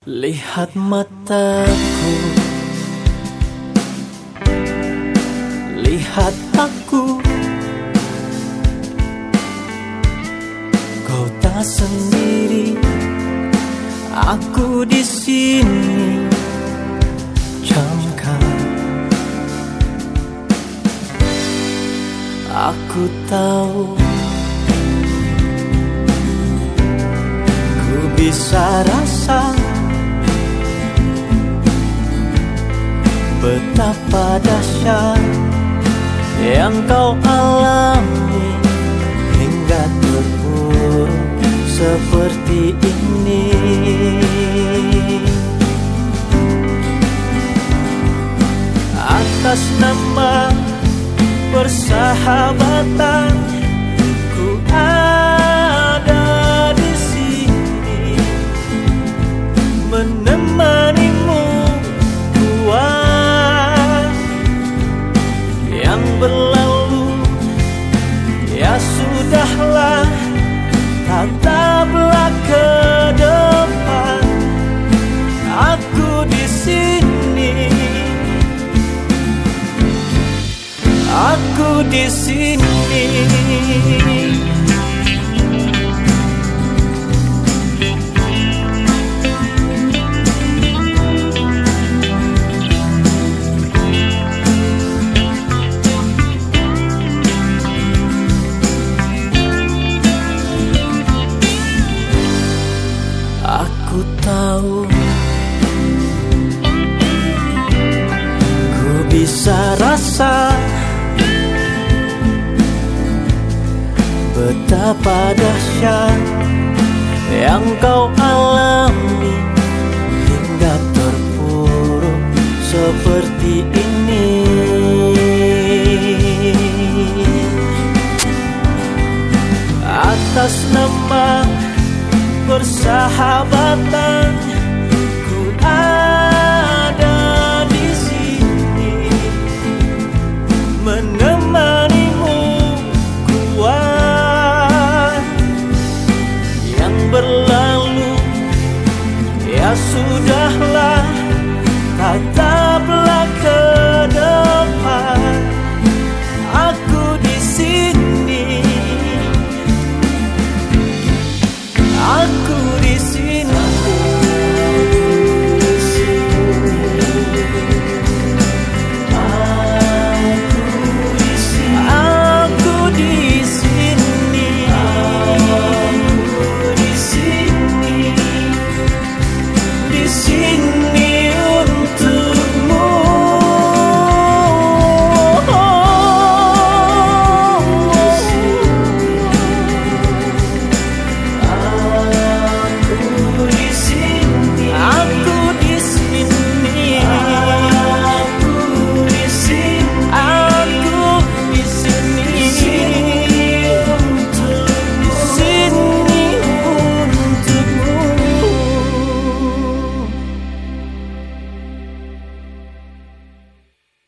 Lihat mataku, lihat aku, kau tak sendiri, aku di sini. Camkan, aku tahu, ku bisa rasa betapa dahsyat yang kau alami hingga terpuruk seperti ini. Atas nama persahabatan, ku ada di sini menemanimu buat yang berlalu. Ya sudahlah, tataplah ke depan. Aku di sini, aku di sini. Aku tahu, ku bisa rasa betapa dahsyat yang kau alami hingga terpuruk seperti ini. Atas nama persahabatan, ku ada di sini menemanimu kuat yang berlalu. Ya sudahlah, tataplah ke depan. Aku di sini, aku di sini, aku di sini, aku di sini, di sini.